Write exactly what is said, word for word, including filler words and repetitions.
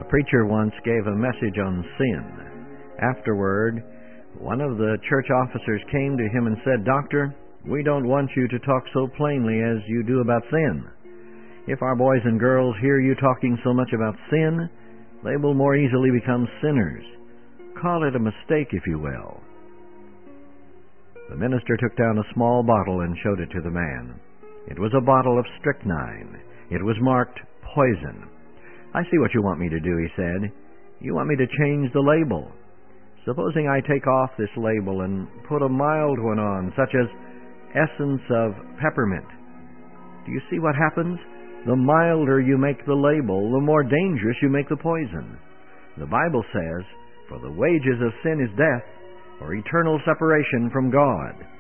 A preacher once gave a message on sin. Afterward, one of the church officers came to him and said, "Doctor, we don't want you to talk so plainly as you do about sin. If our boys and girls hear you talking so much about sin, they will more easily become sinners. Call it a mistake, if you will." The minister took down a small bottle and showed it to the man. It was a bottle of strychnine. It was marked poison. "I see what you want me to do," he said. "You want me to change the label. Supposing I take off this label and put a mild one on, such as essence of peppermint. Do you see what happens? The milder you make the label, the more dangerous you make the poison. The Bible says, 'For the wages of sin is death, or eternal separation from God.'